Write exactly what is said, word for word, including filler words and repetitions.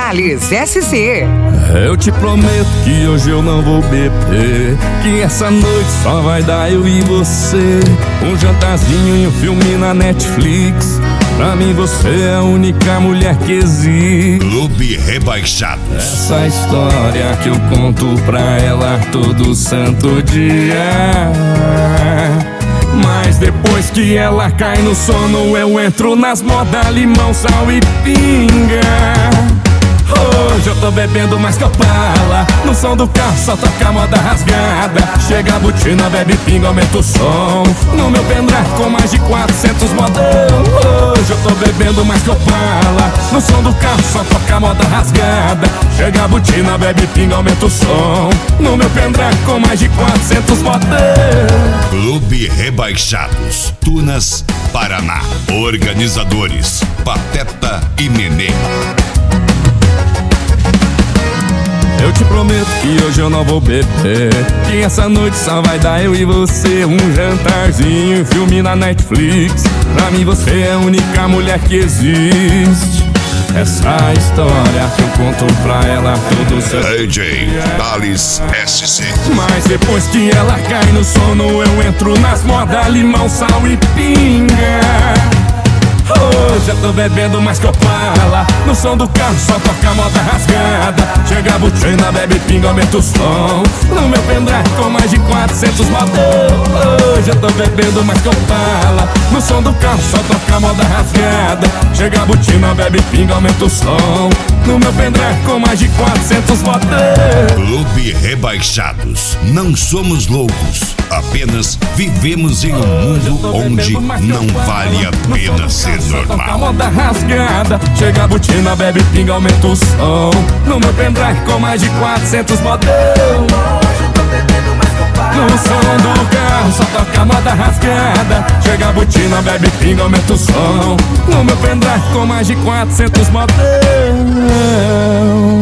Thales S C. Eu te prometo que hoje eu não vou beber, que essa noite só vai dar eu e você. Um jantarzinho e um filme na Netflix. Pra mim você é a única mulher que existe. Clube Rebaixados. Essa história que eu conto pra ela todo santo dia. Mas depois que ela cai no sono, eu entro nas modas limão, sal e pinga. Hoje eu tô bebendo mais que Opala. No som do carro só toca moda rasgada. Chega a botina, bebe pinga, aumenta o som. No meu pendrive com mais de quatrocentos modão. Hoje eu tô bebendo mais que Opala. No som do carro só toca moda rasgada. Chega a botina, bebe pinga, aumenta o som. No meu pendrive com mais de quatrocentos modão. Clube Rebaixados, Tunas, Paraná. Organizadores Pateta e Nenê. Eu te prometo que hoje eu não vou beber, que essa noite só vai dar eu e você. Um jantarzinho, um filme na Netflix. Pra mim você é a única mulher que existe. Essa história que eu conto pra ela todo seu D J Thales S C. Mas depois que ela cai no sono, eu entro nas modas limão, sal e pinga. Hoje eu tô bebendo mais que Opala. No som do carro só toca moda rasgada. Chega a botina, bebe pinga, aumenta o som. No meu pendrive com mais de quatrocentos modão. Hoje eu tô bebendo mais que Opala. No som do carro só toca moda rasgada. Chega a botina, bebe pinga, aumenta o som. No meu pendrive com mais de quatrocentos modão. Clube Rebaixados. Não somos loucos, apenas vivemos em um mundo onde não vale a pena ser normal. Moda rasgada, chega a botina, bebe pinga, aumenta o som. No meu pendrive com mais de quatrocentos modão. No som do carro só toca moda rasgada. Chega a botina, bebe pinga, aumenta o som. No meu pendrive com mais de quatrocentos modão.